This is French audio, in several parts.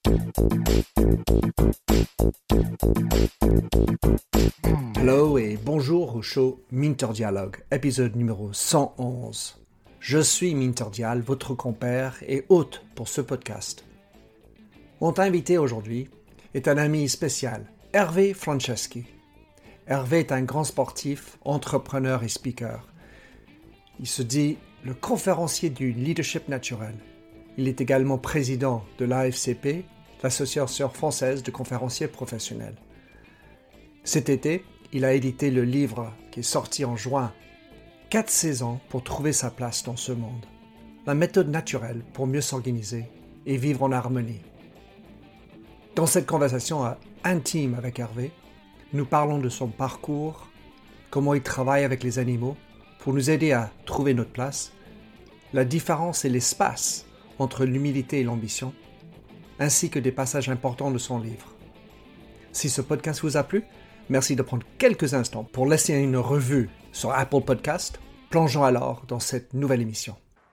Hello et bonjour au show Minter Dialogue, épisode numéro 111. Je suis Minter Dial, votre compère et hôte pour ce podcast. Mon invité aujourd'hui est un ami spécial, Hervé Franceschi. Hervé est un grand sportif, entrepreneur et speaker. Il se dit le conférencier du leadership naturel. Il est également président de l'AFCP, l'Association française de conférenciers professionnels. Cet été, il a édité le livre qui est sorti en juin, 4 saisons pour trouver sa place dans ce monde. La méthode naturelle pour mieux s'organiser et vivre en harmonie. Dans cette conversation intime avec Hervé, nous parlons de son parcours, comment il travaille avec les animaux pour nous aider à trouver notre place, la différence et l'espace entre l'humilité et l'ambition, ainsi que des passages importants de son livre. Si ce podcast vous a plu, merci de prendre quelques instants pour laisser une revue sur Apple Podcast. Plongeons alors dans cette nouvelle émission.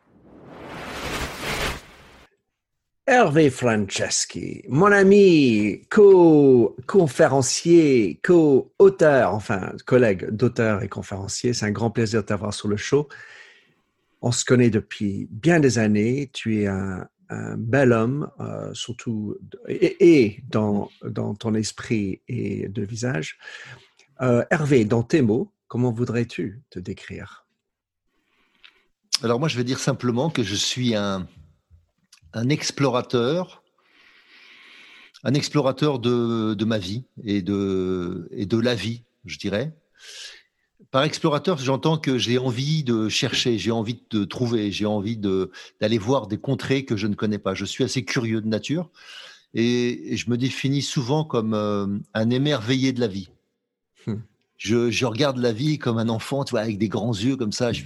Hervé Franceschi, mon ami, co-conférencier, co-auteur, enfin collègue d'auteur et conférencier, c'est un grand plaisir de t'avoir sur le show. On se connaît depuis bien des années, tu es un bel homme, surtout et dans ton esprit et de visage. Hervé, dans tes mots, comment voudrais-tu te décrire? Alors moi, je vais dire simplement que je suis un explorateur de ma vie et de la vie, je dirais. Par explorateur, j'entends que j'ai envie de chercher, j'ai envie de trouver, j'ai envie d'aller voir des contrées que je ne connais pas. Je suis assez curieux de nature et je me définis souvent comme un émerveillé de la vie. Je regarde la vie comme un enfant, tu vois, avec des grands yeux comme ça.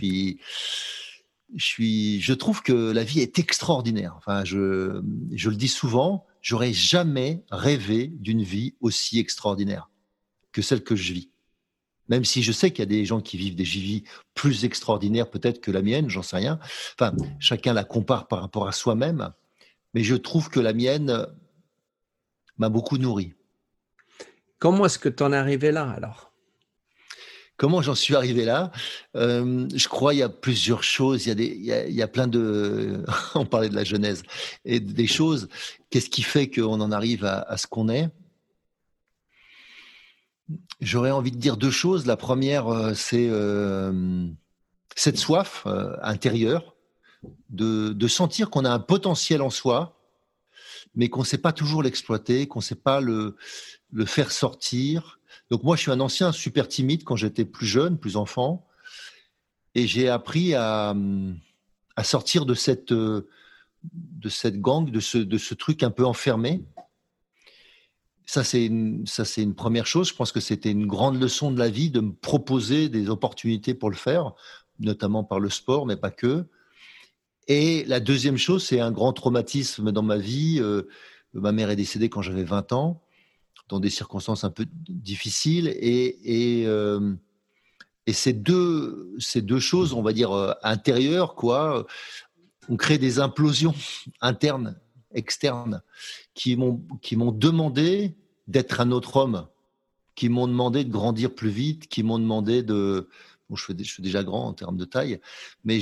Je trouve que la vie est extraordinaire. Enfin, je le dis souvent, j'aurais jamais rêvé d'une vie aussi extraordinaire que celle que je vis. Même si je sais qu'il y a des gens qui vivent des vies plus extraordinaires peut-être que la mienne, j'en sais rien. Enfin, chacun la compare par rapport à soi-même. Mais je trouve que la mienne m'a beaucoup nourri. Comment est-ce que tu en es arrivé là alors? Comment j'en suis arrivé là? Je crois il y a plusieurs choses. Il y a plein de... On parlait de la Genèse et des choses. Qu'est-ce qui fait qu'on en arrive à ce qu'on est? J'aurais envie de dire deux choses. La première, c'est cette soif intérieure de sentir qu'on a un potentiel en soi, mais qu'on ne sait pas toujours l'exploiter, qu'on ne sait pas le faire sortir. Donc moi, je suis un ancien super timide quand j'étais plus jeune, plus enfant, et j'ai appris à sortir de cette gang, de ce truc un peu enfermé. Ça, c'est une première chose. Je pense que c'était une grande leçon de la vie de me proposer des opportunités pour le faire, notamment par le sport, mais pas que. Et la deuxième chose, c'est un grand traumatisme dans ma vie. Ma mère est décédée quand j'avais 20 ans, dans des circonstances un peu difficiles. Et ces deux choses, on va dire, intérieures, quoi, ont créé des implosions internes, externes, qui m'ont demandé d'être un autre homme, qui m'ont demandé de grandir plus vite, qui m'ont demandé de... Bon, je suis déjà grand en termes de taille, mais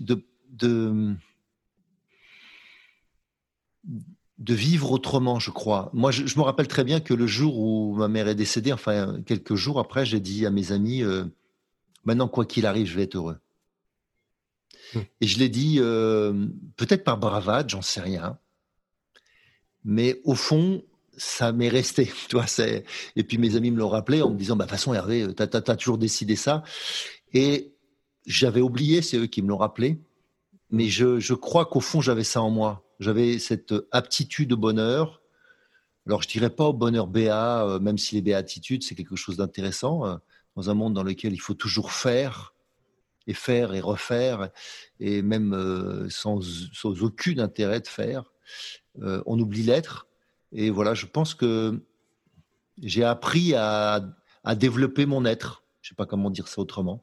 de vivre autrement, je crois. Moi, je me rappelle très bien que le jour où ma mère est décédée, enfin, quelques jours après, j'ai dit à mes amis, maintenant, quoi qu'il arrive, je vais être heureux. Et je l'ai dit, peut-être par bravade, j'en sais rien. Mais au fond, ça m'est resté. Tu vois, et puis mes amis me l'ont rappelé en me disant, bah, de toute façon, Hervé, t'as toujours décidé ça. Et j'avais oublié, c'est eux qui me l'ont rappelé. Mais je crois qu'au fond, j'avais ça en moi. J'avais cette aptitude au bonheur. Alors, je dirais pas au bonheur béat, même si les béatitudes, c'est quelque chose d'intéressant, dans un monde dans lequel il faut toujours faire et refaire, et même sans aucun intérêt de faire. On oublie l'être. Et voilà, je pense que j'ai appris à développer mon être. Je ne sais pas comment dire ça autrement.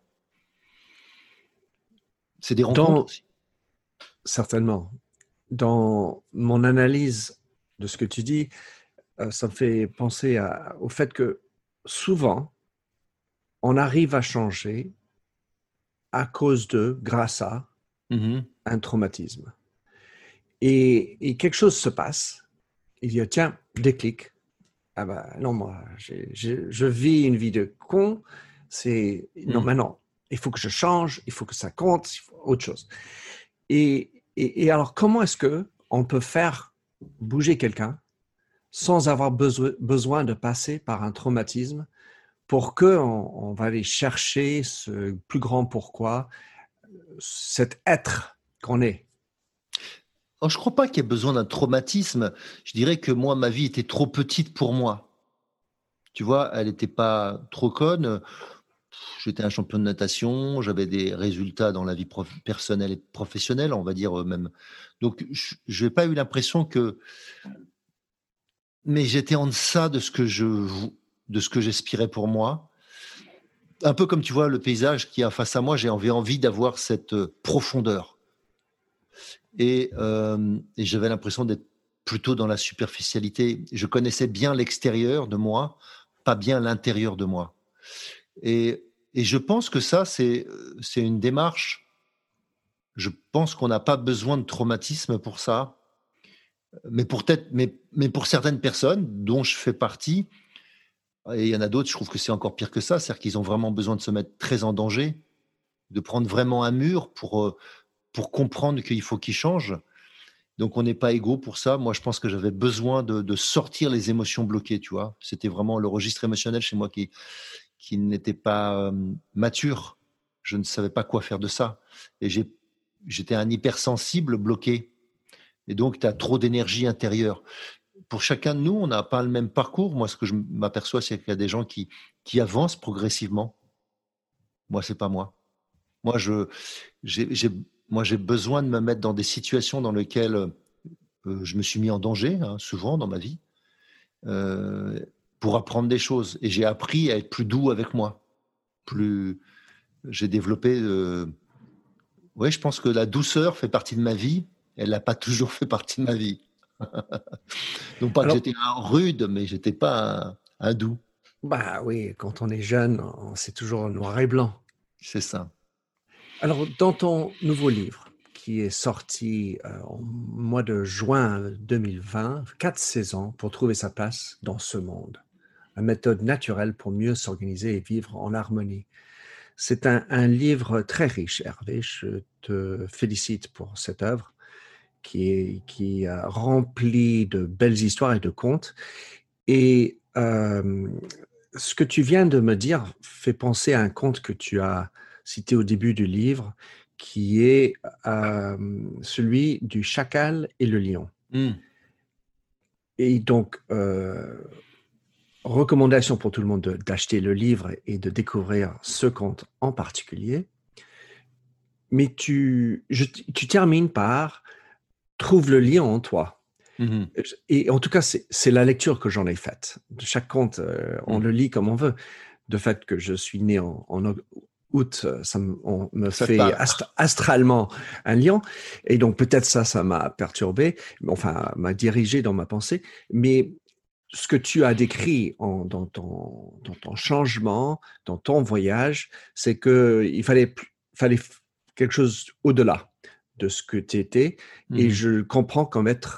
C'est des rencontres aussi. Certainement. Dans mon analyse de ce que tu dis, ça me fait penser au fait que souvent, on arrive à changer à cause de, grâce à Mhm. un traumatisme. Et quelque chose se passe. Il dit, tiens, déclic. Ah ben non, moi, je vis une vie de con. Non, Mhm. maintenant, il faut que je change, il faut que ça compte, il faut autre chose. Et alors, comment est-ce que on peut faire bouger quelqu'un sans avoir besoin de passer par un traumatisme pour qu'on va aller chercher ce plus grand pourquoi, cet être qu'on est? Alors, je ne crois pas qu'il y ait besoin d'un traumatisme. Je dirais que moi, ma vie était trop petite pour moi. Tu vois, elle n'était pas trop conne. J'étais un champion de natation, j'avais des résultats dans la vie personnelle et professionnelle, on va dire même. Donc, je n'ai pas eu l'impression que. Mais j'étais en deçà de ce que j'aspirais pour moi. Un peu comme tu vois le paysage qui est face à moi, j'ai envie d'avoir cette profondeur. Et j'avais l'impression d'être plutôt dans la superficialité. Je connaissais bien l'extérieur de moi, pas bien l'intérieur de moi. Et je pense que ça, c'est une démarche. Je pense qu'on n'a pas besoin de traumatisme pour ça. Mais pour certaines personnes, dont je fais partie, et il y en a d'autres, je trouve que c'est encore pire que ça, c'est-à-dire qu'ils ont vraiment besoin de se mettre très en danger, de prendre vraiment un mur pour comprendre qu'il faut qu'ils changent. Donc on n'est pas égaux pour ça. Moi, je pense que j'avais besoin de sortir les émotions bloquées, tu vois. C'était vraiment le registre émotionnel chez moi qui n'était pas mature. Je ne savais pas quoi faire de ça. Et j'étais un hypersensible bloqué. Et donc, tu as trop d'énergie intérieure. Pour chacun de nous, on n'a pas le même parcours. Moi, ce que je m'aperçois, c'est qu'il y a des gens qui avancent progressivement. Moi, c'est pas moi. Moi, j'ai, j'ai- moi, j'ai besoin de me mettre dans des situations dans lesquelles je me suis mis en danger, hein, souvent dans ma vie, euh, pour apprendre des choses. Et j'ai appris à être plus doux avec moi. Plus, j'ai développé. Oui, je pense que la douceur fait partie de ma vie. Elle n'a pas toujours fait partie de ma vie. Non pas que Alors, j'étais un rude, mais j'étais pas un doux. bah oui, quand on est jeune, c'est toujours noir et blanc. C'est ça. Alors, dans ton nouveau livre, qui est sorti au mois de juin 2020, 4 saisons pour trouver sa place dans ce monde, une méthode naturelle pour mieux s'organiser et vivre en harmonie. C'est un livre très riche, Hervé. Je te félicite pour cette œuvre qui est remplie de belles histoires et de contes. Et ce que tu viens de me dire fait penser à un conte que tu as cité au début du livre, qui est celui du chacal et le lion. Hmm. Et donc, recommandation pour tout le monde d'acheter le livre et de découvrir ce conte en particulier. Mais tu termines par trouve le lion en toi. Mhm. Et en tout cas, c'est la lecture que j'en ai faite. De chaque conte, on Mhm. le lit comme on veut. De fait que je suis né en août, on me Ça te fait parle. astralement un lion. Et donc peut-être ça m'a perturbé, enfin m'a dirigé dans ma pensée. Mais ce que tu as décrit dans ton changement, dans ton voyage, c'est qu'il fallait quelque chose au-delà de ce que tu étais. Et Mhm. je comprends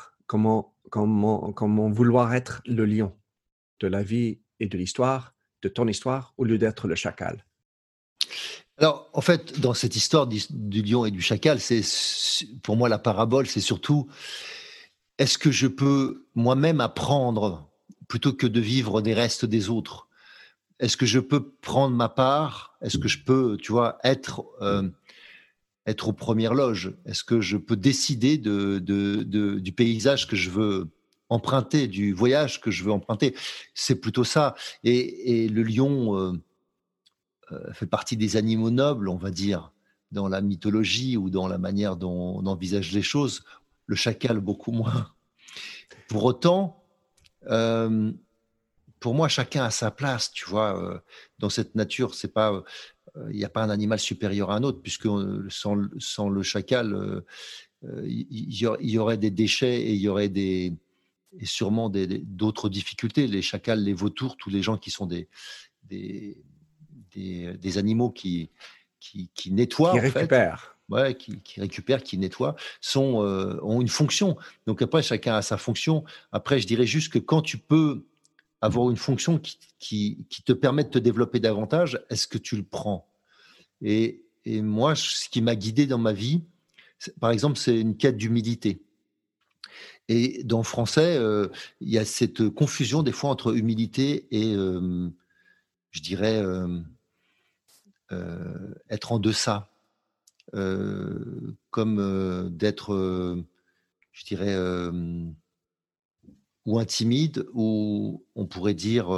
comment vouloir être le lion de la vie et de l'histoire, de ton histoire, au lieu d'être le chacal. Alors, en fait, dans cette histoire du lion et du chacal, pour moi la parabole, c'est surtout est-ce que je peux moi-même apprendre plutôt que de vivre des restes des autres? Est-ce que je peux prendre ma part? Est-ce que je peux, tu vois, être aux premières loges? Est-ce que je peux décider du paysage que je veux emprunter, du voyage que je veux emprunter? C'est plutôt ça. Et le lion fait partie des animaux nobles, on va dire, dans la mythologie ou dans la manière dont on envisage les choses. Le chacal, beaucoup moins. Pour autant, euh, pour moi, chacun a sa place, tu vois, dans cette nature. C'est pas, il n'y a pas un animal supérieur à un autre, puisque sans le chacal, il y aurait des déchets et il y aurait sûrement d'autres difficultés. Les chacals, les vautours, tous les gens qui sont des animaux qui nettoient, Qui en fait, récupère. ouais, qui récupèrent, qui nettoient, ont une fonction. Donc après, chacun a sa fonction. Après, je dirais juste que quand tu peux avoir une fonction qui te permet de te développer davantage, est-ce que tu le prends? Et moi, ce qui m'a guidé dans ma vie, par exemple, c'est une quête d'humilité. Et dans le français, il y a cette confusion des fois entre humilité et, je dirais, être en deçà, comme d'être, je dirais, ou intimide, ou on pourrait dire,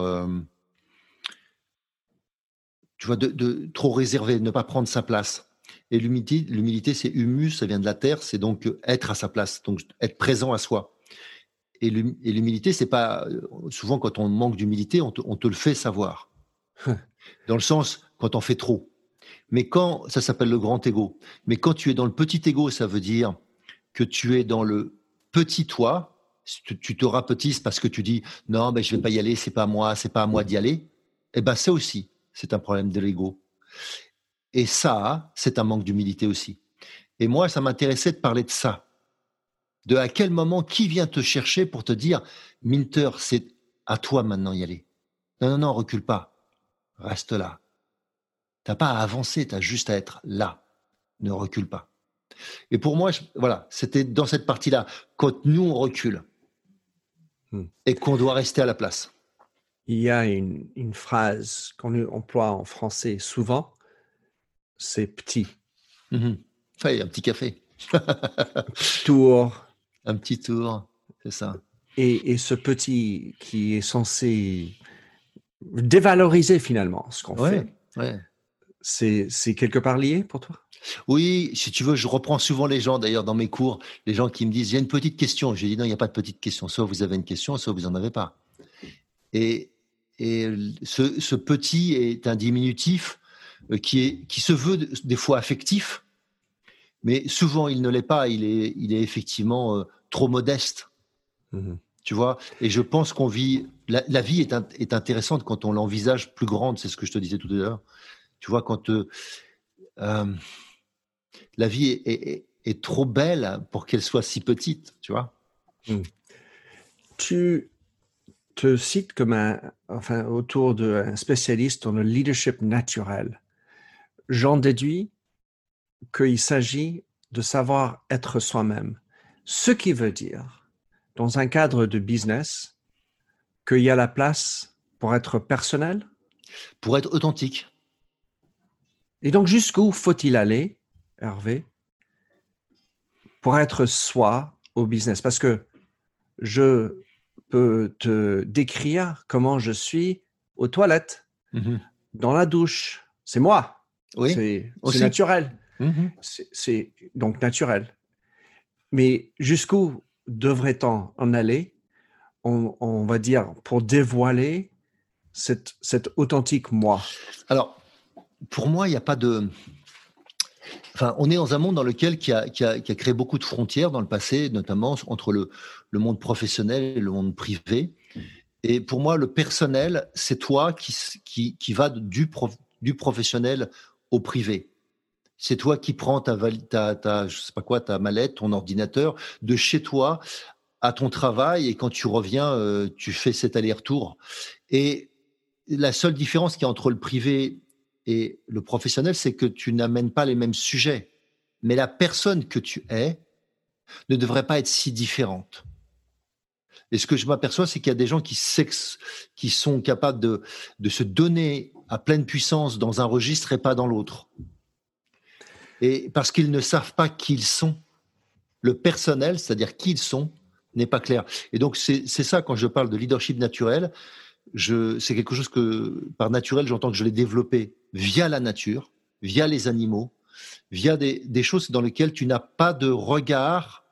tu vois, de trop réservé, ne pas prendre sa place. Et l'humilité, c'est humus, ça vient de la terre, c'est donc être à sa place, donc être présent à soi. Et l'humilité, c'est pas souvent quand on manque d'humilité, on te le fait savoir. Dans le sens quand on fait trop. Mais quand ça s'appelle le grand ego. Mais quand tu es dans le petit ego, ça veut dire que tu es dans le petit toi. Tu te rapetisses parce que tu dis non, mais je vais pas y aller, c'est pas à moi d'y aller. Eh ben ça aussi, c'est un problème de l'ego. Et ça, c'est un manque d'humilité aussi. Et moi, ça m'intéressait de parler de ça. De à quel moment, qui vient te chercher pour te dire, Minter, c'est à toi maintenant d'y aller. Non, non, non, recule pas. Reste là. T'as pas à avancer, t'as juste à être là. Ne recule pas. Et pour moi, voilà, c'était dans cette partie-là, quand nous, on recule et qu'on doit rester à la place. Il y a une phrase qu'on emploie en français souvent, c'est petit. Ouais, un petit café. Petit tour. Un petit tour, c'est ça. Et ce petit qui est censé dévaloriser finalement ce qu'on Ouais, fait, ouais. c'est quelque part lié pour toi? Oui, si tu veux, je reprends souvent les gens, d'ailleurs, dans mes cours, les gens qui me disent, il y a une petite question. J'ai dit, non, il n'y a pas de petite question. Soit vous avez une question, soit vous n'en avez pas. Et, et ce petit est un diminutif qui se veut des fois affectif, mais souvent il ne l'est pas. Il est effectivement trop modeste. Tu vois, et je pense qu'on vit. La vie est intéressante quand on l'envisage plus grande. C'est ce que je te disais tout à l'heure. Tu vois, quand la vie est trop belle pour qu'elle soit si petite. Tu vois. Tu te cites comme autour d'un spécialiste dans le leadership naturel. J'en déduis qu'il s'agit de savoir être soi-même. Ce qui veut dire, dans un cadre de business, qu'il y a la place pour être personnel. Pour être authentique. Et donc, jusqu'où faut-il aller, Hervé, pour être soi au business? Parce que je peux te décrire comment je suis aux toilettes, dans la douche. C'est moi. Oui, c'est aussi. naturel. C'est donc naturel. Mais jusqu'où devrait-on en aller, on va dire, pour dévoiler cet authentique moi? Alors, pour moi, il n'y a pas de. Enfin, on est dans un monde dans lequel qui a créé beaucoup de frontières dans le passé, notamment entre le monde professionnel et le monde privé. Et pour moi, le personnel, c'est toi qui va du professionnel au privé. C'est toi qui prends je sais pas quoi, ta mallette, ton ordinateur, de chez toi à ton travail, et quand tu reviens, tu fais cet aller-retour. Et la seule différence qu'il y a entre le privé et le professionnel, c'est que tu n'amènes pas les mêmes sujets. Mais la personne que tu es ne devrait pas être si différente. Et ce que je m'aperçois, c'est qu'il y a des gens qui sont capables de se donner à pleine puissance dans un registre et pas dans l'autre. Et parce qu'ils ne savent pas qui ils sont. Le personnel, c'est-à-dire qui ils sont, n'est pas clair. Et donc, c'est ça, quand je parle de leadership naturel, c'est quelque chose que, par naturel, j'entends que je l'ai développé via la nature, via les animaux, via des choses dans lesquelles tu n'as pas de regard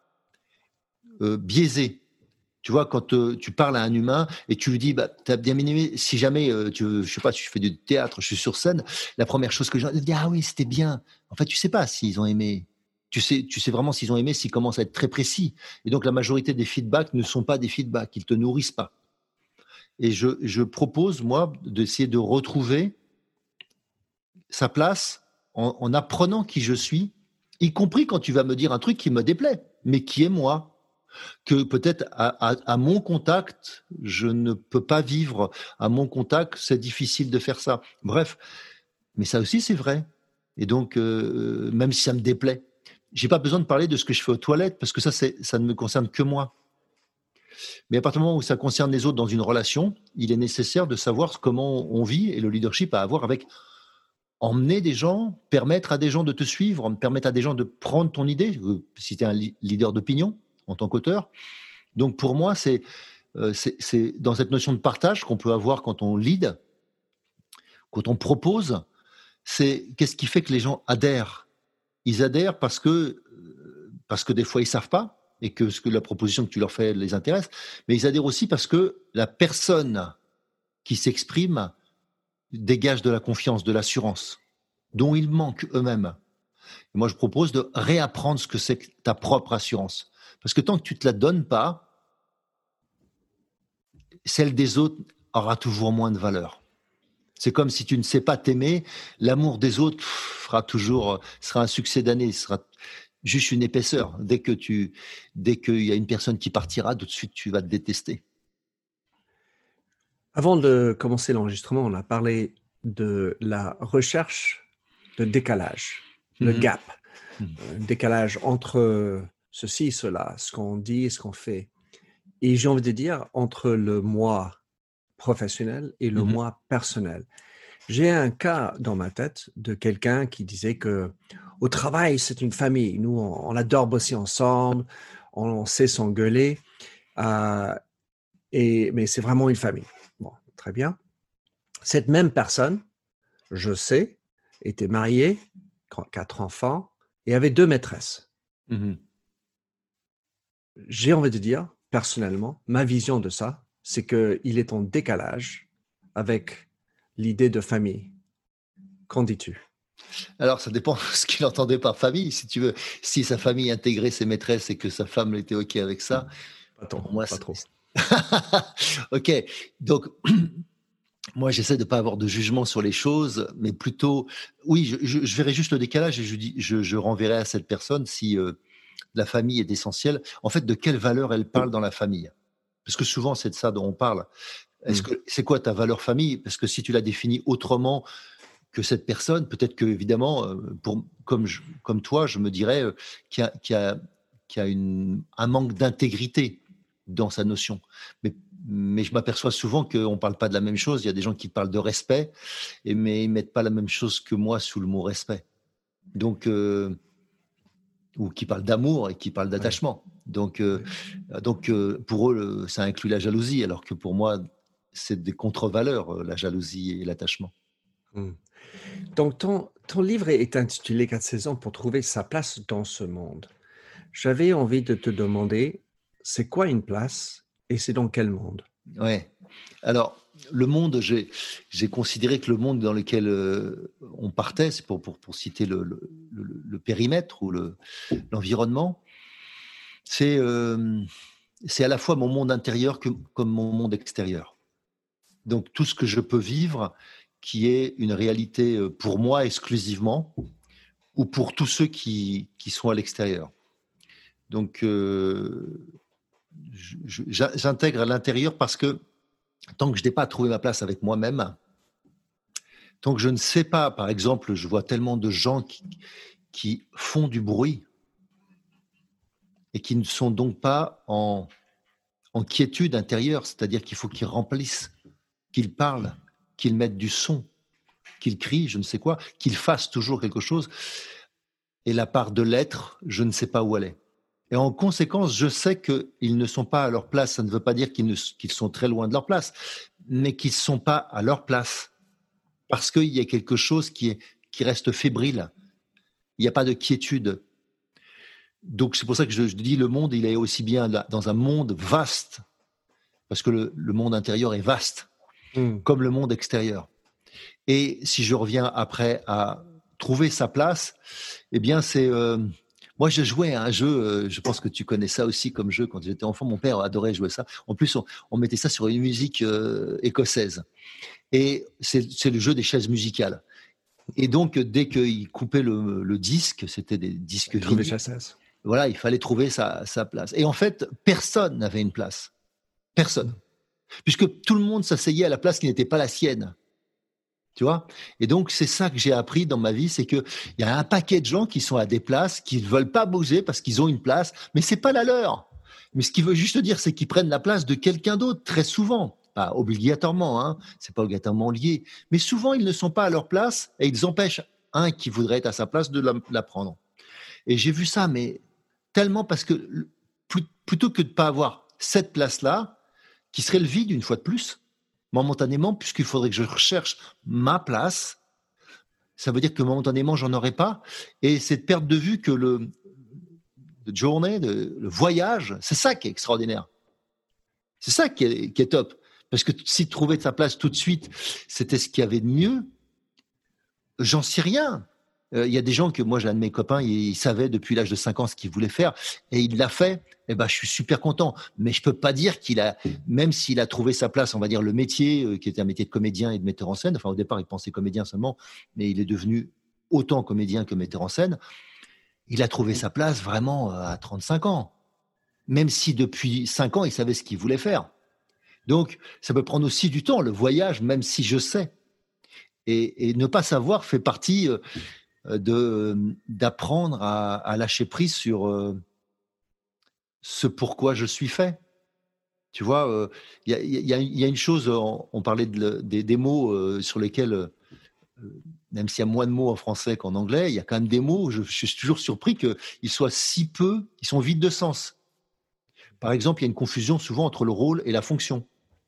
biaisé. Tu vois, quand tu parles à un humain et tu lui dis, bah, t'as bien aimé, si jamais, je sais pas, tu fais du théâtre, je suis sur scène, la première chose que je dis, ah oui, c'était bien. En fait, tu sais pas s'ils ont aimé. Tu sais vraiment s'ils ont aimé, s'ils commencent à être très précis. Et donc, la majorité des feedbacks ne sont pas des feedbacks, ils ne te nourrissent pas. Et je propose, moi, d'essayer de retrouver sa place en apprenant qui je suis, y compris quand tu vas me dire un truc qui me déplaît, mais qui est moi. Que peut-être à mon contact, je ne peux pas vivre. À mon contact, c'est difficile de faire ça. Bref, mais ça aussi, c'est vrai. Et donc, même si ça me déplaît, j'ai pas besoin de parler de ce que je fais aux toilettes, parce que ça ne me concerne que moi. Mais à partir du moment où ça concerne les autres dans une relation, il est nécessaire de savoir comment on vit, et le leadership à avoir avec emmener des gens, permettre à des gens de te suivre, permettre à des gens de prendre ton idée, si tu es un leader d'opinion en tant qu'auteur. Donc pour moi, c'est dans cette notion de partage qu'on peut avoir quand on lead, quand on propose, c'est qu'est-ce qui fait que les gens adhèrent. Ils adhèrent parce que des fois ils savent pas et que la proposition que tu leur fais les intéresse, mais ils adhèrent aussi parce que la personne qui s'exprime dégage de la confiance, de l'assurance, dont ils manquent eux-mêmes. Et moi, je propose de réapprendre ce que c'est que ta propre assurance. Parce que tant que tu ne te la donnes pas, celle des autres aura toujours moins de valeur. C'est comme si tu ne sais pas t'aimer, l'amour des autres sera un succès d'année, sera juste une épaisseur. Dès qu'il y a une personne qui partira, tout de suite, tu vas te détester. Avant de commencer l'enregistrement, on a parlé de la recherche de décalage, le gap, décalage entre ceci, cela, ce qu'on dit et ce qu'on fait. Et j'ai envie de dire entre le moi professionnel et le moi personnel. J'ai un cas dans ma tête de quelqu'un qui disait que au travail, c'est une famille. Nous, on adore bosser ensemble, on sait s'engueuler, mais c'est vraiment une famille. Bon, très bien. Cette même personne, je sais, était mariée, 4 enfants, et avait 2 maîtresses. J'ai envie de dire, personnellement, ma vision de ça, c'est qu'il est en décalage avec l'idée de famille. Qu'en dis-tu? Alors, ça dépend de ce qu'il entendait par famille, si tu veux. Si sa famille intégrait ses maîtresses et que sa femme était OK avec ça, pour moi, pas trop. OK. Donc, moi, j'essaie de ne pas avoir de jugement sur les choses, mais plutôt, oui, je verrai juste le décalage et je renverrai à cette personne si la famille est essentielle. En fait, de quelle valeur elle parle dans la famille? Parce que souvent, c'est de ça dont on parle. C'est quoi ta valeur famille? Parce que si tu la définis autrement que cette personne, peut-être que, évidemment, comme toi, je me dirais qu'il y a un manque d'intégrité dans sa notion. Mais je m'aperçois souvent qu'on ne parle pas de la même chose. Il y a des gens qui parlent de respect, mais ils ne mettent pas la même chose que moi sous le mot respect. Donc, ou qui parlent d'amour et qui parlent d'attachement. Donc, pour eux, ça inclut la jalousie, alors que pour moi, c'est des contre-valeurs, la jalousie et l'attachement. Donc, ton livre est intitulé 4 saisons pour trouver sa place dans ce monde. J'avais envie de te demander, c'est quoi une place et c'est dans quel monde? Ouais. Alors, le monde, j'ai considéré que le monde dans lequel on partait, c'est pour citer le périmètre ou l'environnement, c'est à la fois mon monde intérieur comme mon monde extérieur. Donc, tout ce que je peux vivre qui est une réalité pour moi exclusivement ou pour tous ceux qui sont à l'extérieur. Donc, j'intègre à l'intérieur parce que tant que je n'ai pas trouvé ma place avec moi-même, tant que je ne sais pas, par exemple, je vois tellement de gens qui font du bruit et qui ne sont donc pas en quiétude intérieure, c'est-à-dire qu'il faut qu'ils remplissent, qu'ils parlent, qu'ils mettent du son, qu'ils crient, je ne sais quoi, qu'ils fassent toujours quelque chose. Et la part de l'être, je ne sais pas où elle est. Et en conséquence, je sais qu'ils ne sont pas à leur place. Ça ne veut pas dire qu'ils sont très loin de leur place, mais qu'ils ne sont pas à leur place. Parce qu'il y a quelque chose qui reste fébrile. Il n'y a pas de quiétude. Donc c'est pour ça que je dis le monde, il est aussi bien dans un monde vaste, parce que le monde intérieur est vaste, comme le monde extérieur. Et si je reviens après à trouver sa place, eh bien c'est Moi, je jouais à un jeu, je pense que tu connais ça aussi comme jeu quand j'étais enfant. Mon père adorait jouer ça. En plus, on mettait ça sur une musique écossaise. Et c'est le jeu des chaises musicales. Et donc, dès qu'il coupait le disque, c'était des disques Trouver vinyles, chassesse. voilà, il fallait trouver sa place. Et en fait, personne n'avait une place. Personne. Puisque tout le monde s'asseyait à la place qui n'était pas la sienne. Tu vois? Et donc, c'est ça que j'ai appris dans ma vie, c'est qu'il y a un paquet de gens qui sont à des places, qui ne veulent pas bouger parce qu'ils ont une place, mais c'est pas la leur. Mais ce qui veut juste dire, c'est qu'ils prennent la place de quelqu'un d'autre, très souvent. Pas obligatoirement, hein, c'est pas obligatoirement lié. Mais souvent, ils ne sont pas à leur place et ils empêchent un qui voudrait être à sa place de la prendre. Et j'ai vu ça, mais tellement parce que plutôt que de ne pas avoir cette place-là, qui serait le vide une fois de plus, momentanément, puisqu'il faudrait que je recherche ma place, ça veut dire que momentanément, j'en aurai pas. Et c'est de perdre de vue que le journée, le voyage, c'est ça qui est extraordinaire. C'est ça qui est top. Parce que si trouver sa place tout de suite, c'était ce qu'il y avait de mieux, j'en sais rien. Il y a des gens que moi, j'ai un de mes copains, il savait depuis l'âge de 5 ans ce qu'il voulait faire et il l'a fait. Eh ben, je suis super content. Mais je peux pas dire même s'il a trouvé sa place, on va dire le métier, qui était un métier de comédien et de metteur en scène. Enfin, au départ, il pensait comédien seulement, mais il est devenu autant comédien que metteur en scène. Il a trouvé sa place vraiment à 35 ans. Même si depuis 5 ans, il savait ce qu'il voulait faire. Donc, ça peut prendre aussi du temps, le voyage, même si je sais. Et ne pas savoir fait partie d'apprendre à lâcher prise sur ce pourquoi je suis fait. Tu vois, il y a une chose, on parlait des mots sur lesquels, même s'il y a moins de mots en français qu'en anglais, il y a quand même des mots où je suis toujours surpris qu'ils soient si peu, ils sont vides de sens. Par exemple, il y a une confusion souvent entre le rôle et la fonction.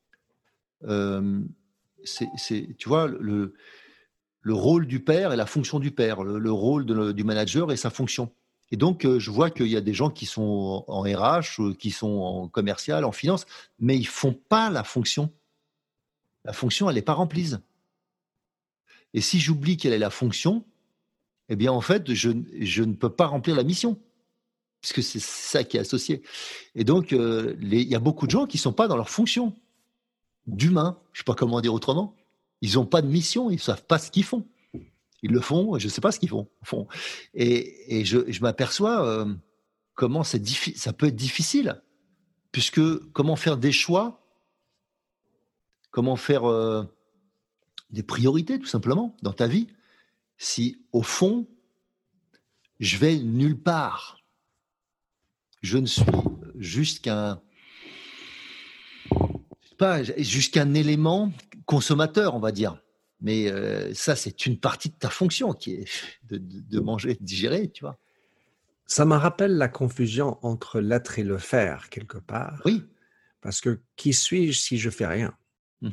Tu vois, le rôle du père et la fonction du père, le rôle du manager et sa fonction. Et donc, je vois qu'il y a des gens qui sont en RH, qui sont en commercial, en finance, mais ils font pas la fonction. La fonction, elle n'est pas remplie. Et si j'oublie quelle est la fonction, eh bien, en fait, je ne peux pas remplir la mission, puisque c'est ça qui est associé. Et donc, il y a beaucoup de gens qui ne sont pas dans leur fonction d'humain. Je ne sais pas comment dire autrement. Ils n'ont pas de mission, ils ne savent pas ce qu'ils font. Ils le font, je ne sais pas ce qu'ils font. Et je m'aperçois comment ça peut être difficile, puisque comment faire des choix, comment faire des priorités, tout simplement, dans ta vie, si au fond, je vais nulle part. Je ne suis juste qu'un élément consommateur, on va dire. Mais ça, c'est une partie de ta fonction qui est de manger, de digérer, tu vois. Ça me rappelle la confusion entre l'être et le faire, quelque part. Oui. Parce que qui suis-je si je fais rien? Mmh.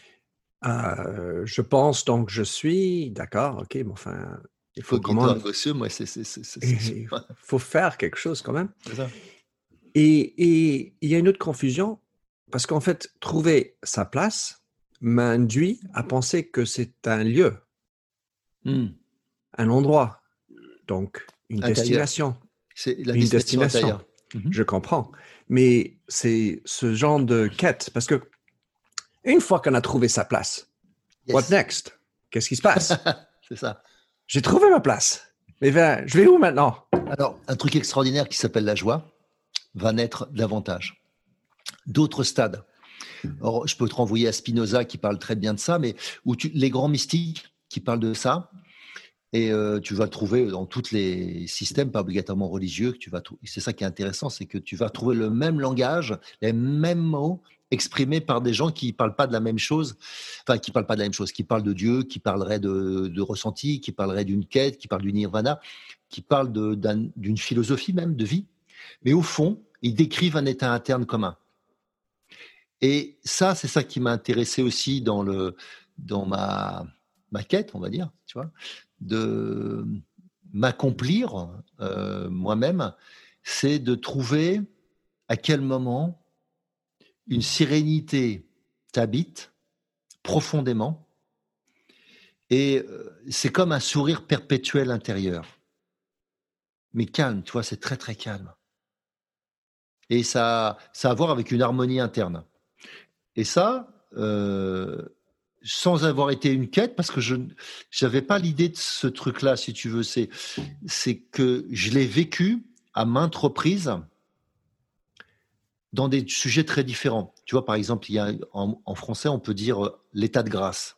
Je pense donc je suis, d'accord, ok, mais enfin, il faut Cogito comment... ergo sum, ouais, c'est Il faut faire quelque chose quand même. c'est ça. Et il y a une autre confusion, parce qu'en fait, trouver sa place m'induit à penser que c'est un lieu, Mmh. un endroit, donc une Intérieur. destination. C'est la Une destination destination, intérieure. Mmh. je comprends. Mais c'est ce genre de quête, parce que une fois qu'on a trouvé sa place, what Yes. next? Qu'est-ce qui se passe? C'est ça. J'ai trouvé ma place. Mais ben, je vais où maintenant? Alors, un truc extraordinaire qui s'appelle la joie va naître davantage. D'autres stades. Alors, je peux te renvoyer à Spinoza qui parle très bien de ça, mais les grands mystiques qui parlent de ça, et tu vas le trouver dans tous les systèmes, pas obligatoirement religieux, que tu vas trouver. C'est ça qui est intéressant, c'est que tu vas trouver le même langage, les mêmes mots exprimés par des gens qui parlent pas de la même chose, enfin qui parlent pas de la même chose, qui parlent de Dieu, qui parleraient de ressenti, qui parleraient d'une quête, qui parlent du nirvana, qui parlent d'une philosophie même de vie, mais au fond, ils décrivent un état interne commun. Et ça, c'est ça qui m'a intéressé aussi dans ma quête, on va dire, tu vois, de m'accomplir moi-même, c'est de trouver à quel moment une sérénité t'habite profondément et c'est comme un sourire perpétuel intérieur. mais calme, tu vois, c'est très, très calme. Et ça a à voir avec une harmonie interne. Et ça, sans avoir été une quête, parce que je n'avais pas l'idée de ce truc-là, si tu veux, c'est que je l'ai vécu à maintes reprises dans des sujets très différents. Tu vois, par exemple, il y a, en français, on peut dire l'état de grâce.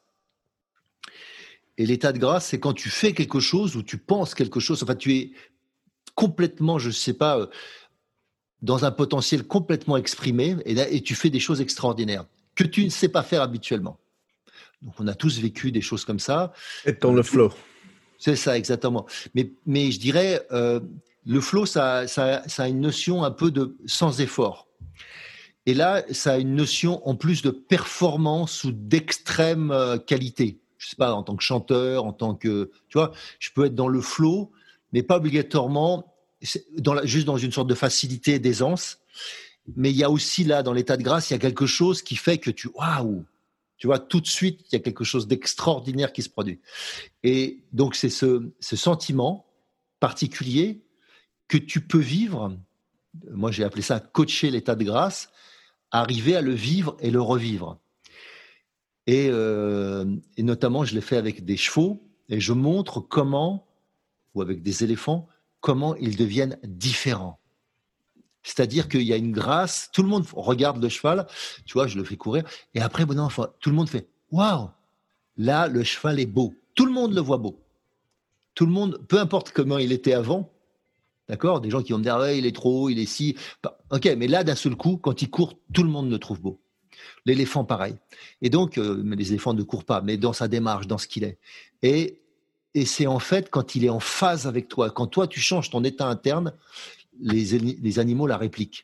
Et l'état de grâce, c'est quand tu fais quelque chose ou tu penses quelque chose, enfin, tu es complètement, je ne sais pas, dans un potentiel complètement exprimé et tu fais des choses extraordinaires que tu ne sais pas faire habituellement. Donc, on a tous vécu des choses comme ça. Être dans le flow. C'est ça, exactement. Mais je dirais, le flow, ça a une notion un peu de sans effort. Et là, ça a une notion en plus de performance ou d'extrême qualité. Je sais pas, en tant que chanteur, en tant que, tu vois, je peux être dans le flow, mais pas obligatoirement juste dans une sorte de facilité, d'aisance. Mais il y a aussi là, dans l'état de grâce, il y a quelque chose qui fait que waouh, tu vois, tout de suite, il y a quelque chose d'extraordinaire qui se produit. Et donc, c'est ce sentiment particulier que tu peux vivre. Moi, j'ai appelé ça coacher l'état de grâce, arriver à le vivre et le revivre. Et notamment, je l'ai fait avec des chevaux et je montre comment, ou avec des éléphants, comment ils deviennent différents. C'est-à-dire qu'il y a une grâce, tout le monde regarde le cheval, tu vois, je le fais courir, et après, bon enfant, tout le monde fait « Waouh, là, le cheval est beau ». Tout le monde le voit beau. Tout le monde, peu importe comment il était avant, d'accord, des gens qui vont me dire ouais, il est trop haut, il est si. Ok, mais là, d'un seul coup, quand il court, tout le monde le trouve beau. L'éléphant, pareil. Et donc, les éléphants ne courent pas, mais dans sa démarche, dans ce qu'il est. Et c'est en fait quand il est en phase avec toi, quand toi, tu changes ton état interne, les animaux la répliquent.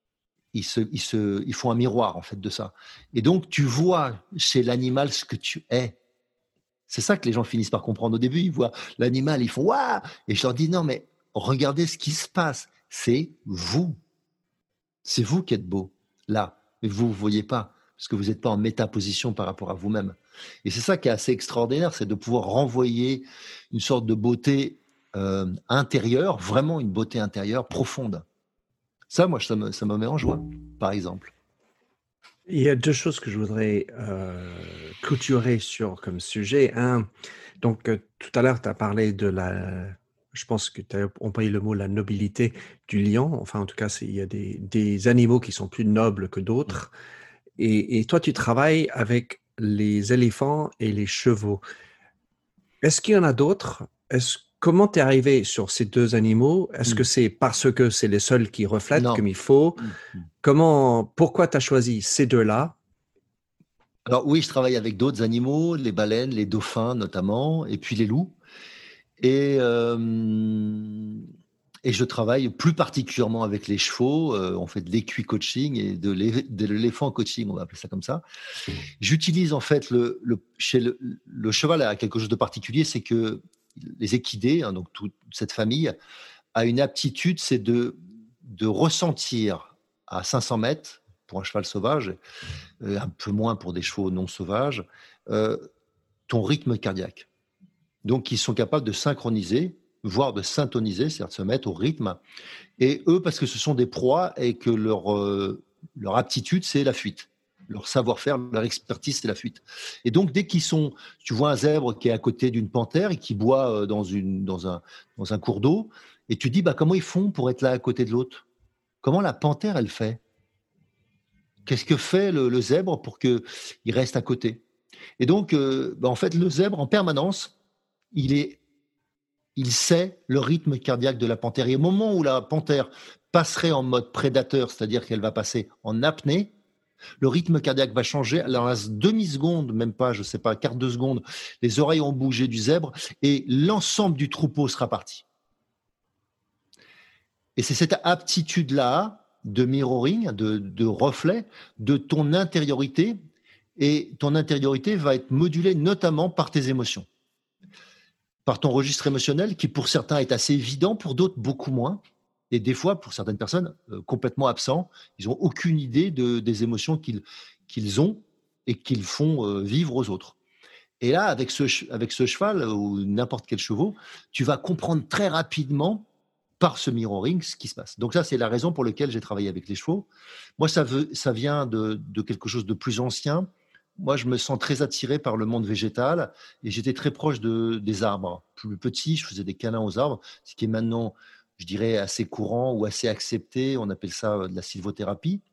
Ils font un miroir, en fait, de ça. Et donc, tu vois chez l'animal ce que tu es. C'est ça que les gens finissent par comprendre au début. Ils voient l'animal, ils font waouh. Et je leur dis non, mais regardez ce qui se passe. C'est vous. C'est vous qui êtes beau, là. Mais vous ne voyez pas, parce que vous n'êtes pas en métaposition par rapport à vous-même. Et c'est ça qui est assez extraordinaire, c'est de pouvoir renvoyer une sorte de beauté intérieure, vraiment une beauté intérieure profonde. Ça, moi, ça me met en joie, par exemple. Il y a deux choses que je voudrais clôturer sur comme sujet. Un, donc tout à l'heure, tu as parlé de je pense que tu as employé le mot la nobilité du lion. Enfin, en tout cas, il y a des animaux qui sont plus nobles que d'autres. Et toi, tu travailles avec les éléphants et les chevaux. Est-ce qu'il y en a d'autres? Comment tu es arrivé sur ces deux animaux? Est-ce que c'est parce que c'est les seuls qui reflètent Non. comme il faut? Pourquoi tu as choisi ces deux-là? Alors oui, je travaille avec d'autres animaux, les baleines, les dauphins notamment, et puis les loups. Et, et je travaille plus particulièrement avec les chevaux. On fait de l'équi-coaching et de l'éléphant coaching, on va appeler ça comme ça. J'utilise en fait chez le cheval a quelque chose de particulier, c'est que les équidés, hein, donc toute cette famille, a une aptitude, c'est de ressentir à 500 mètres pour un cheval sauvage, un peu moins pour des chevaux non sauvages, ton rythme cardiaque. Donc, ils sont capables de synchroniser, voire de syntoniser, c'est-à-dire de se mettre au rythme. Et eux, parce que ce sont des proies et que leur aptitude, c'est la fuite. Leur savoir-faire, leur expertise, c'est la fuite. Et donc, dès tu vois un zèbre qui est à côté d'une panthère et qui boit dans un cours d'eau, et tu dis, comment ils font pour être là à côté de l'autre? Comment la panthère, elle fait? Qu'est-ce que fait le zèbre pour qu'il reste à côté? Et donc, en fait, le zèbre, en permanence, il sait le rythme cardiaque de la panthère. Et au moment où la panthère passerait en mode prédateur, c'est-à-dire qu'elle va passer en apnée, le rythme cardiaque va changer. Alors, à demi-seconde, même pas, je ne sais pas, quart de seconde, les oreilles ont bougé du zèbre et l'ensemble du troupeau sera parti. Et c'est cette aptitude-là de mirroring, de reflet de ton intériorité. Et ton intériorité va être modulée notamment par tes émotions, par ton registre émotionnel qui pour certains est assez évident, pour d'autres beaucoup moins. Et des fois, pour certaines personnes, complètement absents, ils n'ont aucune idée des émotions qu'ils ont et qu'ils font vivre aux autres. Et là, avec ce cheval ou n'importe quel chevaux, tu vas comprendre très rapidement par ce mirroring ce qui se passe. Donc ça, c'est la raison pour laquelle j'ai travaillé avec les chevaux. Moi, ça vient de quelque chose de plus ancien. Moi, je me sens très attiré par le monde végétal et j'étais très proche des arbres. Plus petit, je faisais des câlins aux arbres, ce qui est maintenant, je dirais, assez courant ou assez accepté. On appelle ça de la sylvothérapie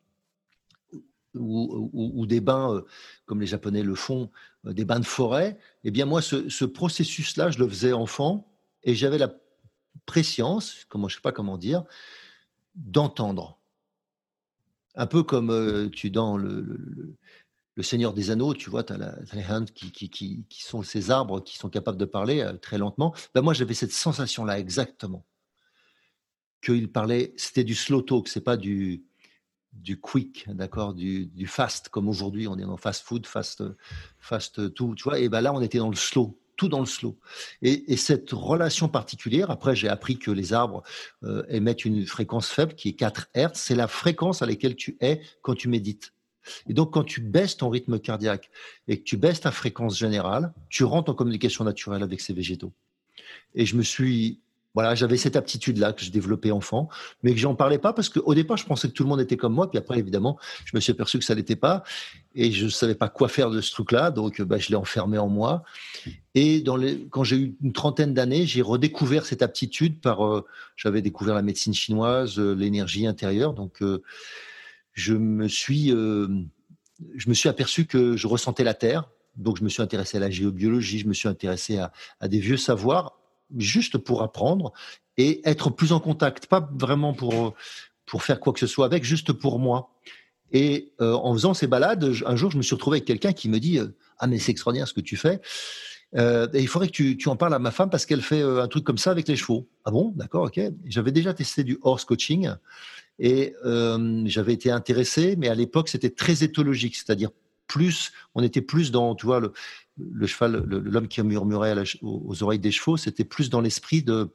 ou des bains, comme les Japonais le font, des bains de forêt. Eh bien, moi, ce processus-là, je le faisais enfant et j'avais la préscience, je ne sais pas comment dire, d'entendre. Un peu comme dans le Seigneur des Anneaux, tu vois, tu as les Hunt qui sont ces arbres qui sont capables de parler très lentement. Ben moi, j'avais cette sensation-là exactement. Qu'il parlait, c'était du slow talk, c'est pas du quick, d'accord, du fast, comme aujourd'hui, on est dans fast food, fast tout, tu vois. Et ben là, on était dans le slow, tout dans le slow. Et cette relation particulière, après, j'ai appris que les arbres émettent une fréquence faible qui est 4 Hertz. C'est la fréquence à laquelle tu es quand tu médites. Et donc, quand tu baisses ton rythme cardiaque et que tu baisses ta fréquence générale, tu rentres en communication naturelle avec ces végétaux. Et j'avais cette aptitude-là que j'ai développée enfant, mais que j'en parlais pas parce qu'au départ, je pensais que tout le monde était comme moi. Puis après, évidemment, je me suis aperçu que ça l'était pas et je savais pas quoi faire de ce truc-là. Donc, je l'ai enfermé en moi. Et quand j'ai eu une trentaine d'années, j'ai redécouvert cette aptitude j'avais découvert la médecine chinoise, l'énergie intérieure. Donc, je me suis aperçu que je ressentais la terre. Donc, je me suis intéressé à la géobiologie, je me suis intéressé à des vieux savoirs, juste pour apprendre et être plus en contact, pas vraiment pour faire quoi que ce soit avec, juste pour moi. Et en faisant ces balades, un jour, je me suis retrouvé avec quelqu'un qui me dit « Ah, mais c'est extraordinaire ce que tu fais. Et il faudrait que tu en parles à ma femme parce qu'elle fait un truc comme ça avec les chevaux. » Ah bon, d'accord, ok. J'avais déjà testé du horse coaching. Et j'avais été intéressé, mais à l'époque, c'était très éthologique, c'est-à-dire on était plus dans, tu vois, le cheval, l'homme qui murmurait aux oreilles des chevaux, c'était plus dans l'esprit de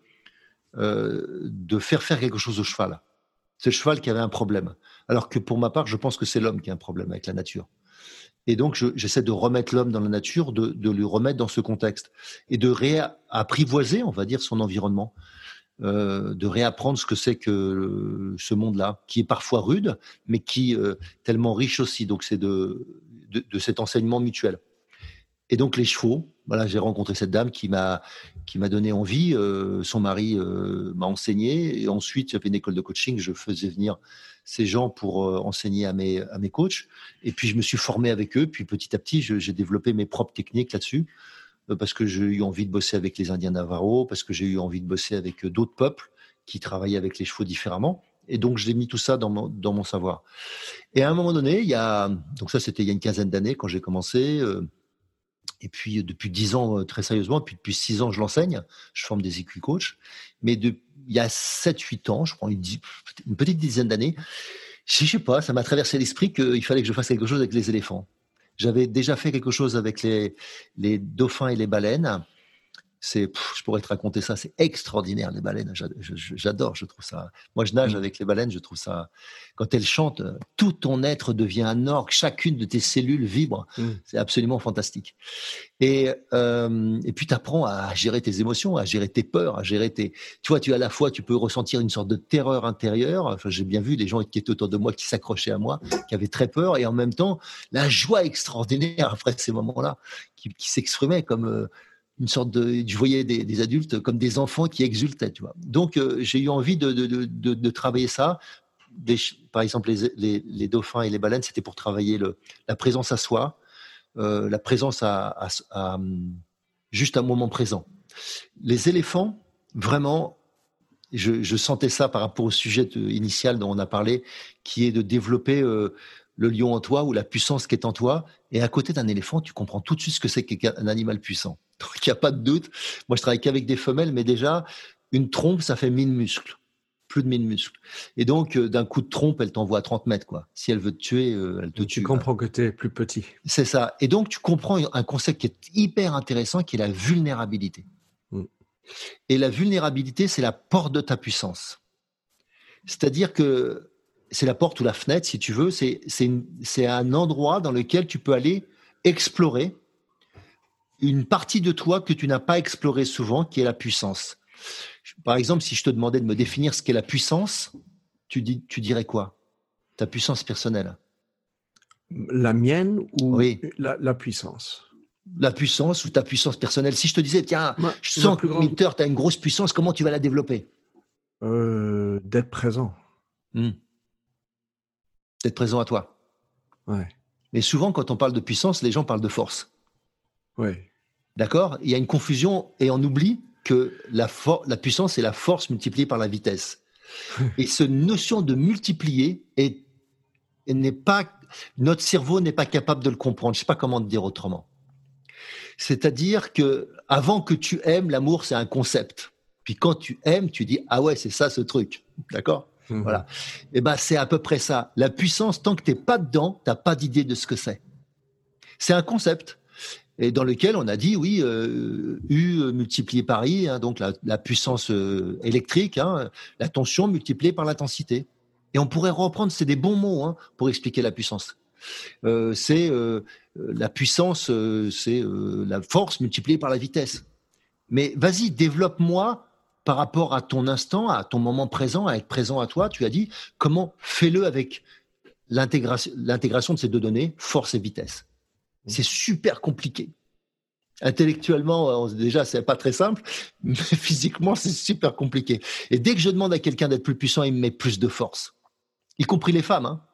faire quelque chose au cheval. C'est le cheval qui avait un problème. Alors que pour ma part, je pense que c'est l'homme qui a un problème avec la nature. Et donc, j'essaie de remettre l'homme dans la nature, de lui remettre dans ce contexte et de réapprivoiser, on va dire, son environnement. De réapprendre ce que c'est que ce monde-là, qui est parfois rude, mais qui est tellement riche aussi. Donc, c'est de cet enseignement mutuel. Et donc, les chevaux, voilà, j'ai rencontré cette dame qui m'a donné envie. Son mari m'a enseigné. Et ensuite, j'avais une école de coaching. Je faisais venir ces gens pour enseigner à mes coachs. Et puis, je me suis formé avec eux. Puis, petit à petit, j'ai développé mes propres techniques là-dessus. Parce que j'ai eu envie de bosser avec les Indiens Navajo, parce que j'ai eu envie de bosser avec d'autres peuples qui travaillaient avec les chevaux différemment. Et donc, j'ai mis tout ça dans mon savoir. Et à un moment donné, donc ça, c'était il y a une quinzaine d'années quand j'ai commencé. Et puis, depuis 10 ans, très sérieusement, puis depuis 6 ans, je l'enseigne. Je forme des équi-coachs. Mais il y a 7-8 ans, je crois, une petite dizaine d'années, je sais pas, ça m'a traversé l'esprit qu'il fallait que je fasse quelque chose avec les éléphants. J'avais déjà fait quelque chose avec les dauphins et les baleines. Je pourrais te raconter ça, c'est extraordinaire, les baleines. J'adore, je trouve ça. Moi, je nage avec les baleines, je trouve ça. Quand elles chantent, tout ton être devient un orgue, chacune de tes cellules vibre. C'est absolument fantastique. Et puis, tu apprends à gérer tes émotions, à gérer tes peurs, à gérer tes. Tu vois, à la fois, tu peux ressentir une sorte de terreur intérieure. Enfin, j'ai bien vu des gens qui étaient autour de moi, qui s'accrochaient à moi, qui avaient très peur, et en même temps, la joie extraordinaire après ces moments-là, qui s'exprimait comme. Une sorte je voyais des adultes comme des enfants qui exultaient, tu vois. Donc, j'ai eu envie de travailler ça. Par exemple, les dauphins et les baleines, c'était pour travailler la présence à soi, la présence à juste un moment présent. Les éléphants, vraiment, je sentais ça par rapport au sujet initial dont on a parlé, qui est de développer le lion en toi ou la puissance qui est en toi. Et à côté d'un éléphant, tu comprends tout de suite ce que c'est qu'un animal puissant. Donc, il n'y a pas de doute. Moi, je travaille qu'avec des femelles, mais déjà, une trompe, ça fait 1000 muscles. Plus de 1000 muscles. Et donc, d'un coup de trompe, elle t'envoie à 30 mètres, quoi. Si elle veut te tuer, elle te tue. Tu comprends que tu es plus petit. C'est ça. Et donc, tu comprends un concept qui est hyper intéressant, qui est la vulnérabilité. Et la vulnérabilité, c'est la porte de ta puissance. C'est-à-dire que c'est la porte ou la fenêtre, si tu veux. C'est un endroit dans lequel tu peux aller explorer une partie de toi que tu n'as pas explorée souvent, qui est la puissance. Par exemple, si je te demandais de me définir ce qu'est la puissance, tu dirais quoi? Ta puissance personnelle. La mienne ou Oui, la puissance? la puissance ou ta puissance personnelle. Si je te disais, tiens, je Ma sens plus que grande, Minter, tu as une grosse puissance, comment tu vas la développer? d'être présent. D'être présent à toi. Ouais, Mais souvent, quand on parle de puissance, les gens parlent de force. ouais. D'accord? Il y a une confusion et on oublie que la puissance est la force multipliée par la vitesse. Et cette notion de multiplier n'est pas, notre cerveau n'est pas capable de le comprendre. Je sais pas comment te dire autrement. C'est-à-dire que avant que tu aimes, l'amour, c'est un concept. Puis quand tu aimes, tu dis, ah ouais, c'est ça ce truc. D'accord? Mhm. Voilà. Et ben, c'est à peu près ça. La puissance, tant que t'es pas dedans, t'as pas d'idée de ce que c'est. C'est un concept. Et dans lequel on a dit, oui, U multiplié par I, hein, donc la puissance électrique, hein, la tension multipliée par l'intensité. Et on pourrait reprendre, c'est des bons mots hein, pour expliquer la puissance. C'est la puissance, c'est la force multipliée par la vitesse. Mais vas-y, développe-moi par rapport à ton instant, à ton moment présent, à être présent à toi. Tu as dit, comment fais-le avec l'intégration de ces deux données, force et vitesse. C'est super compliqué. Intellectuellement, déjà, c'est pas très simple, mais physiquement, c'est super compliqué. Et dès que je demande à quelqu'un d'être plus puissant, il me met plus de force, y compris les femmes. Hein.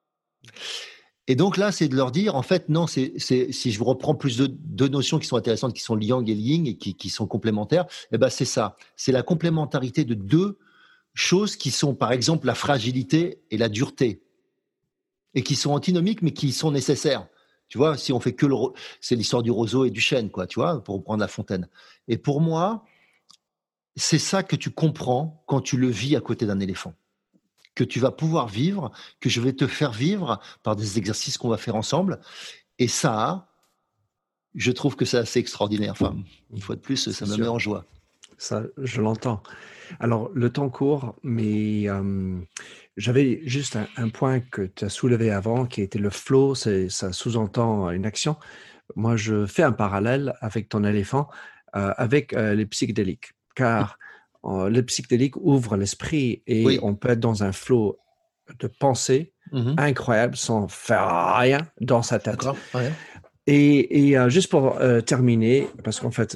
Et donc là, c'est de leur dire, en fait, non, si je vous reprends plus de deux notions qui sont intéressantes, qui sont le yang et le yin, et qui sont complémentaires, eh ben c'est ça. C'est la complémentarité de deux choses qui sont, par exemple, la fragilité et la dureté, et qui sont antinomiques, mais qui sont nécessaires. Tu vois, si on fait que c'est l'histoire du roseau et du chêne, quoi, tu vois, pour reprendre La Fontaine. Et pour moi, c'est ça que tu comprends quand tu le vis à côté d'un éléphant, que tu vas pouvoir vivre, que je vais te faire vivre par des exercices qu'on va faire ensemble. Et ça, je trouve que c'est assez extraordinaire. Enfin, une fois de plus, C'est ça me met sûr. en joie. Ça, je l'entends. Alors, le temps court, mais j'avais juste un point que tu as soulevé avant, qui était le flow, ça sous-entend une action. Moi, je fais un parallèle avec ton éléphant, avec les psychédéliques, car les psychédéliques ouvrent l'esprit et Oui. on peut être dans un flow de pensée Mhm. incroyable sans faire rien dans sa tête. D'accord. Ouais. Et juste pour terminer, parce qu'en fait,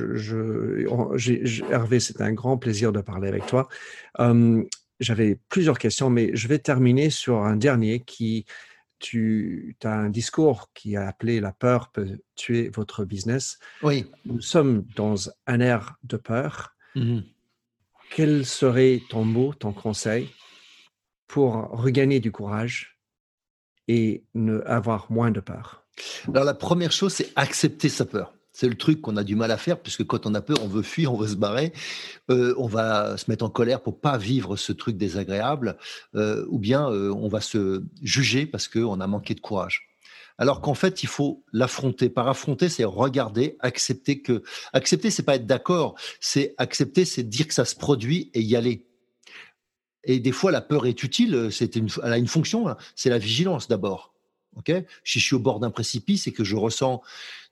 Hervé, c'est un grand plaisir de parler avec toi. J'avais plusieurs questions, mais je vais terminer sur un dernier tu as un discours qui a appelé La peur peut tuer votre business. Oui. Nous sommes dans un ère de peur. Mhm. Quel serait ton mot, ton conseil pour regagner du courage et avoir moins de peur? Alors la première chose, c'est accepter sa peur. C'est le truc qu'on a du mal à faire, puisque quand on a peur, on veut fuir, on veut se barrer, on va se mettre en colère pour pas vivre ce truc désagréable, ou bien on va se juger parce qu'on a manqué de courage. Alors qu'en fait, il faut l'affronter. Par affronter, c'est regarder, accepter que. Accepter, c'est pas être d'accord. C'est accepter, c'est dire que ça se produit et y aller. Et des fois, la peur est utile. Elle a une fonction. Hein. C'est la vigilance d'abord. Ok. Si je suis au bord d'un précipice et que je ressens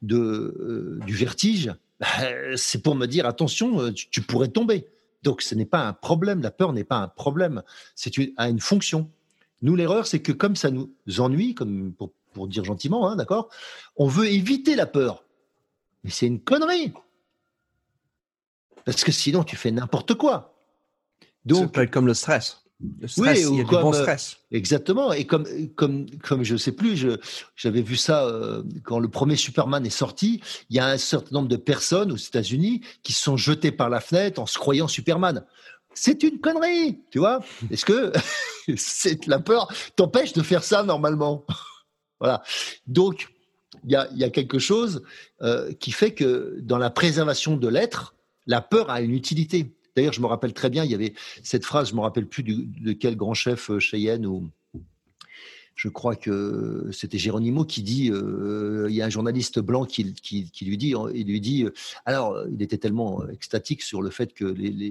du vertige, c'est pour me dire attention, tu pourrais tomber. Donc, ce n'est pas un problème. La peur n'est pas un problème. A une fonction. Nous, l'erreur, c'est que comme ça nous ennuie, comme pour dire gentiment, hein, d'accord, on veut éviter la peur. Mais c'est une connerie. Parce que sinon, tu fais n'importe quoi. Ça peut Donc, être comme le stress. Le oui, stress, il y ou a du bon comme stress. exactement, et comme je sais plus, j'avais vu ça quand le premier Superman est sorti. Il y a un certain nombre de personnes aux États-Unis qui se sont jetées par la fenêtre en se croyant Superman. C'est une connerie, tu vois. Est-ce que c'est la peur t'empêche de faire ça normalement? Voilà. Donc il y a quelque chose qui fait que dans la préservation de l'être, la peur a une utilité. D'ailleurs, je me rappelle très bien, il y avait cette phrase, je me rappelle plus de quel grand chef Cheyenne ou je crois que c'était Geronimo qui dit, il y a un journaliste blanc qui lui dit, alors il était tellement extatique sur le fait que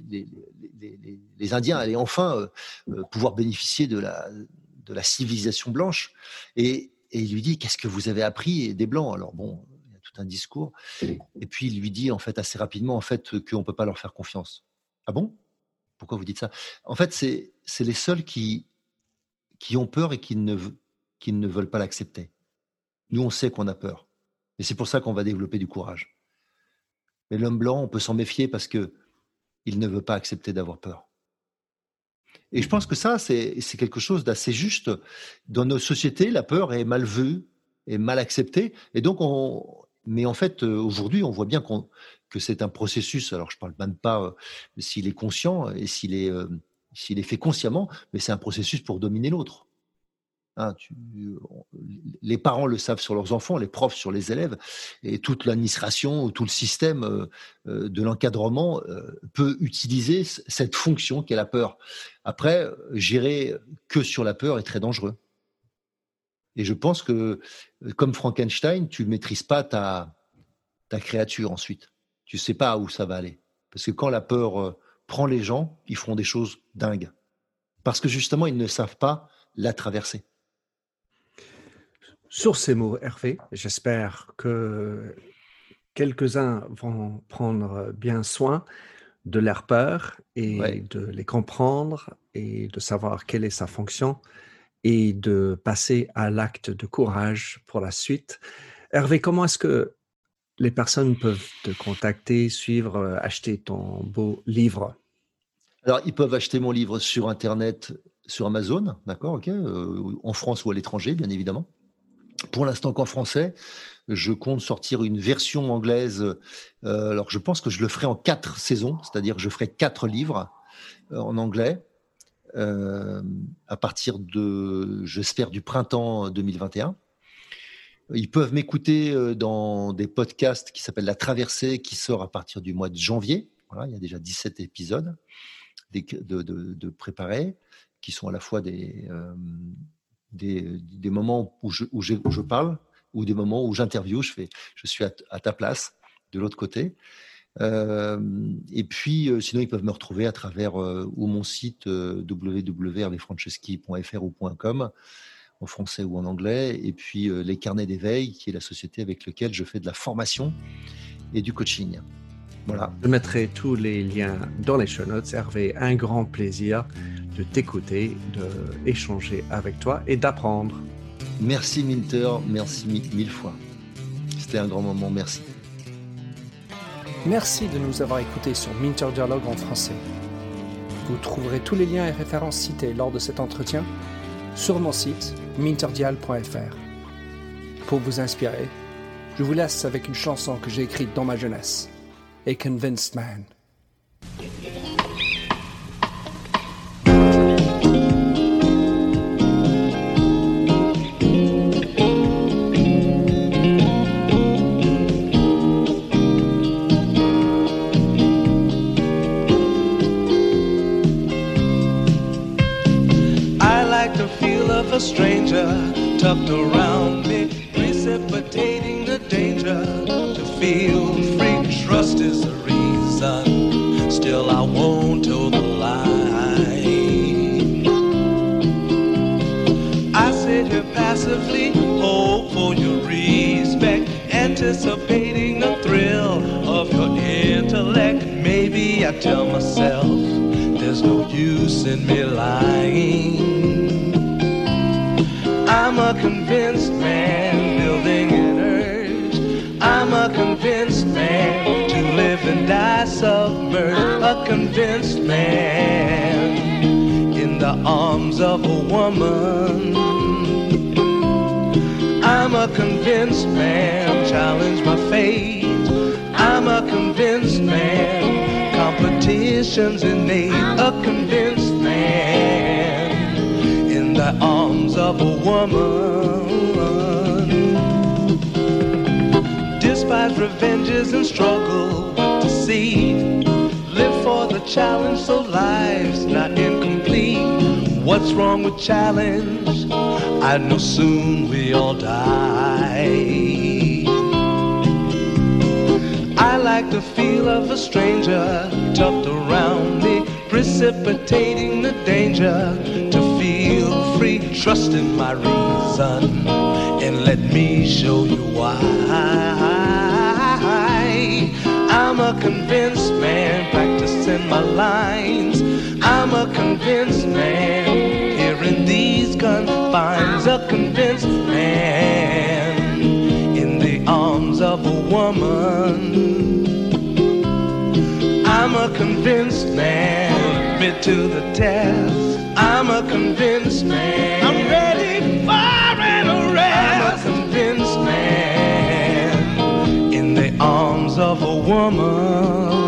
les Indiens allaient enfin pouvoir bénéficier de la civilisation blanche, et il lui dit, qu'est-ce que vous avez appris des Blancs? Alors bon, il y a tout un discours, et puis il lui dit en fait assez rapidement en fait qu'on peut pas leur faire confiance. Ah bon? Pourquoi vous dites ça? En fait, c'est les seuls qui ont peur et qui ne veulent pas l'accepter. Nous, on sait qu'on a peur et c'est pour ça qu'on va développer du courage. Mais l'homme blanc, on peut s'en méfier parce qu'il ne veut pas accepter d'avoir peur. Et je pense que ça, c'est quelque chose d'assez juste. Dans nos sociétés, la peur est mal vue, est mal acceptée. Et donc, mais en fait, aujourd'hui, on voit bien que c'est un processus. Alors, je ne parle même pas s'il est conscient et s'il est fait consciemment, mais c'est un processus pour dominer l'autre. Hein, les parents le savent sur leurs enfants, les profs sur les élèves, et toute l'administration, tout le système de l'encadrement peut utiliser cette fonction qu'est la peur. Après, gérer que sur la peur est très dangereux. Et je pense que, comme Frankenstein, tu ne maîtrises pas ta créature ensuite. Tu ne sais pas où ça va aller. Parce que quand la peur prend les gens, ils feront des choses dingues. Parce que justement, ils ne savent pas la traverser. Sur ces mots, Hervé, j'espère que quelques-uns vont prendre bien soin de leur peur et de les comprendre et de savoir quelle est sa fonction et de passer à l'acte de courage pour la suite. Hervé, comment est-ce que les personnes peuvent te contacter, suivre, acheter ton beau livre? Alors, ils peuvent acheter mon livre sur Internet, sur Amazon, d'accord, ok, en France ou à l'étranger, bien évidemment. Pour l'instant qu'en français, je compte sortir une version anglaise. Alors, je pense que je le ferai en 4 saisons, c'est-à-dire que je ferai 4 livres en anglais à partir de, j'espère, du printemps 2021. Ils peuvent m'écouter dans des podcasts qui s'appellent La Traversée, qui sort à partir du mois de janvier. Voilà, il y a déjà 17 épisodes de préparés, qui sont à la fois des moments où je parle, ou des moments où j'interviewe, je suis à ta place, de l'autre côté. Et puis, sinon, ils peuvent me retrouver à travers ou mon site www.hervéfranceschi.fr ou .com, en français ou en anglais, et puis les carnets d'éveil, qui est la société avec laquelle je fais de la formation et du coaching. Voilà. Je mettrai tous les liens dans les show notes. Hervé, un grand plaisir de t'écouter, d'échanger avec toi et d'apprendre. Merci Minter, merci mille fois. C'était un grand moment, merci. Merci de nous avoir écoutés sur Minter Dialogue en français. Vous trouverez tous les liens et références cités lors de cet entretien sur mon site minterdial.fr. Pour vous inspirer, je vous laisse avec une chanson que j'ai écrite dans ma jeunesse, A Convinced Man. A stranger tucked around me, precipitating the danger. To feel free, trust is the reason. Still I won't toe the line. I sit here passively, hope for your respect, anticipating the thrill of your intellect. Maybe I tell myself there's no use in me lying. I'm a convinced man, building an urge. I'm a convinced man, to live and die submerged. A convinced man, in the arms of a woman. I'm a convinced man, challenge my fate. I'm a convinced man, competition's innate. A convinced man, in the arms of a woman. Despise revenges and struggle with deceit. Live for the challenge so life's not incomplete. What's wrong with challenge? I know soon we all die. I like the feel of a stranger tucked around me, precipitating the danger. To feel free, trust in my reason, and let me show you why. I'm a convinced man, practicing my lines. I'm a convinced man, here in these confines. A convinced man, in the arms of a woman. I'm a convinced man, put me to the test. I'm a convinced man, I'm ready for an arrest. I'm a convinced man, in the arms of a woman.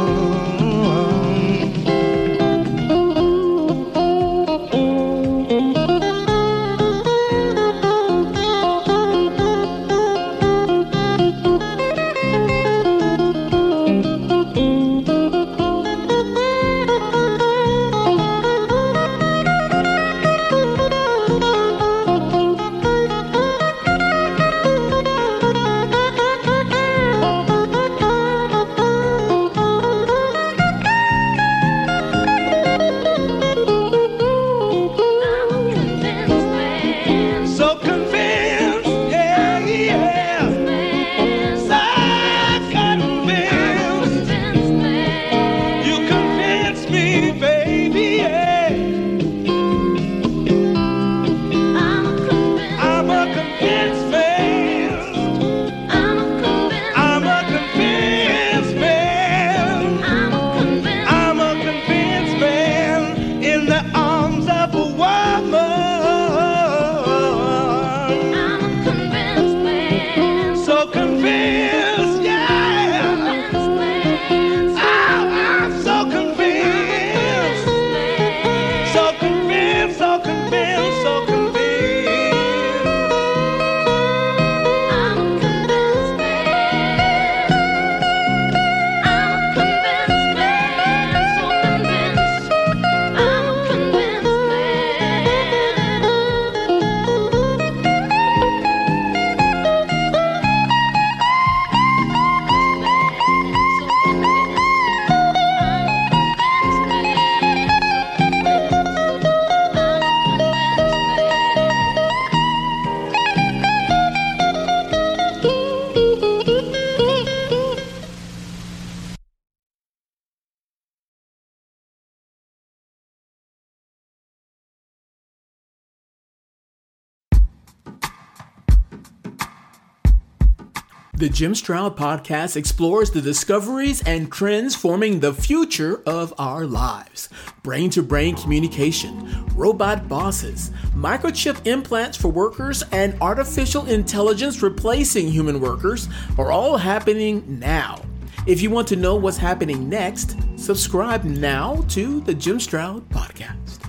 The Jim Stroud Podcast explores the discoveries and trends forming the future of our lives. Brain-to-brain communication, robot bosses, microchip implants for workers, and artificial intelligence replacing human workers are all happening now. If you want to know what's happening next, subscribe now to the Jim Stroud Podcast.